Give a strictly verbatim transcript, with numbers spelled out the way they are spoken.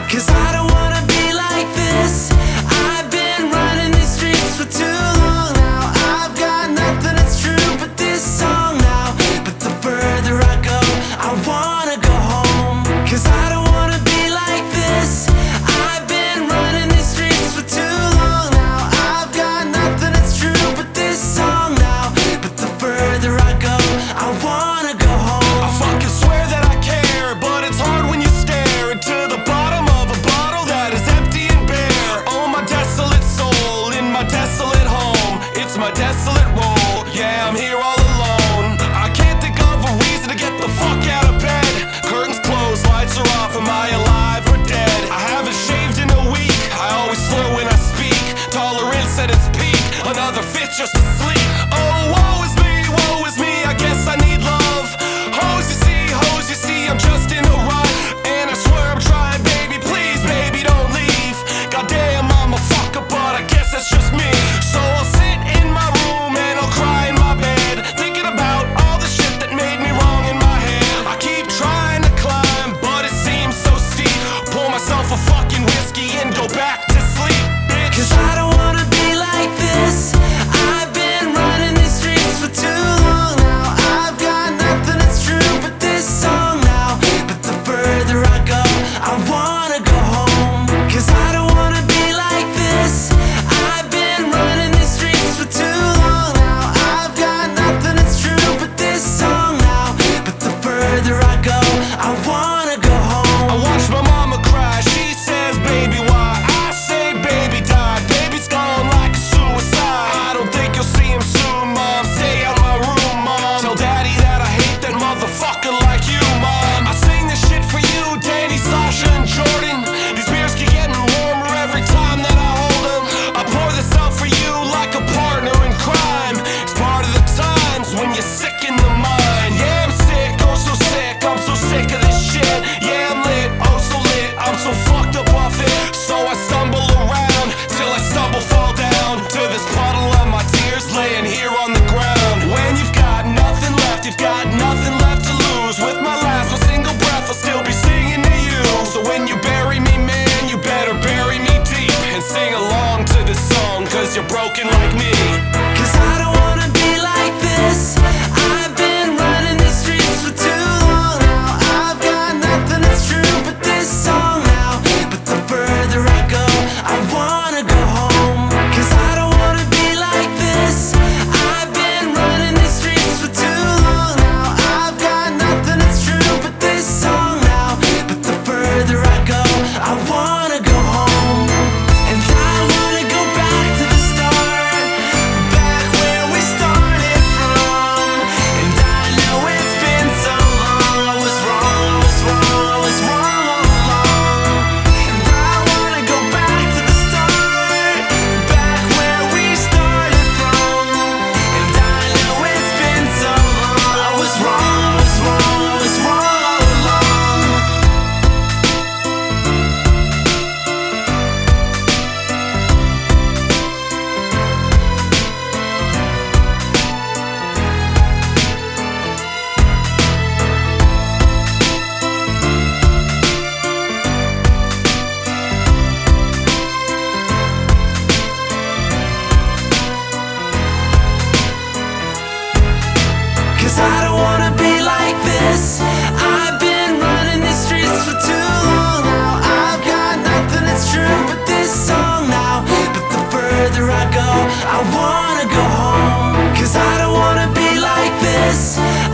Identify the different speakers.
Speaker 1: Cause I don't wanna be like this. I've been running these streets for too long now. I've got nothing that's true but this song now. But the further I go, I wanna go home. Cause I don't wanna be like this. I've been running these streets for too long now. I've got nothing that's true but this song now. But the further I go, I wanna go home.
Speaker 2: I fucking swear that I care, but it's hard when you stare into the bottom of a bottle that is empty and bare. Oh, my desolate soul in my desolate home. It's my desolate role. Yeah, I'm here all alone. I can't think of a reason to get the fuck out of bed. Curtains closed, lights are off. Am I alive or dead? I haven't shaved in a week. I always slur when I speak. Tolerance at its peak. Another fit just to sleep. Oh, woe is me, woe is me. I guess I need love. Hoes you see, hoes you see. I'm just in a rut, and I swear I'm trying, baby. Please, baby, don't leave. Goddamn, I'm a fucker, but I guess that's just me. So I'll sit in my room and I'll cry in my bed, thinking about all the shit that made me wrong in my head. I keep trying to climb, but it seems so steep. Pour myself a fucking whiskey and go back to sleep, bitch.
Speaker 1: Cause I don't wanna be like this. I've been running these streets for too long now. I've got nothing that's true but this song now. But the further I go, I wanna go home. Cause I don't wanna be like this. I've been running these streets for too long now. I've got nothing that's true but this song now. But the further I go, I wanna go home.
Speaker 2: I watch my mama cry, she says, baby, why? I say, baby died, baby's gone like a suicide. I don't think you'll see him soon, mom. Stay out my room, mom. Tell daddy that I hate that motherfucker like you, mom. I sing this shit for you, Danny, Sasha, and Jordan. These beers keep getting warmer every time that I hold them. I pour this out for you like a partner in crime. It's part of the times when you're sick in the mind. Yeah, I'm sick, oh so sick, I'm so sick of this shit. Yeah, I'm lit, oh so lit, I'm so fucked up off it. So I stumble around till I stumble, fall down to this puddle of my tears laying here on the ground. When you've got nothing left, you've got nothing left to lose. With my last one single breath, I'll still be singing to you. So when you bury me, man, you better bury me deep and sing along to this song, cause you're broken like me.
Speaker 1: Cause I don't wanna be like this. I've been running these streets for too long now. I've got nothing that's true but this song now. But the further I go, I wanna go home. Cause I don't wanna be like this. I've been running these streets for too long now. I've got nothing that's true but this song now. But the further I go, I wanna go home. And I wanna go back to the start, back where we started from. And I know it's been so long. I was wrong, I was wrong, I was wrong all along. And I wanna go back to the start, back where we started from. And I know it's been so long. I was wrong, I was wrong, I was wrong all along. Cause I don't wanna be like this. I've been running these streets for too long now. I've got nothing that's true but this song now. But the further I go, I wanna go home. Cause I don't wanna be like this.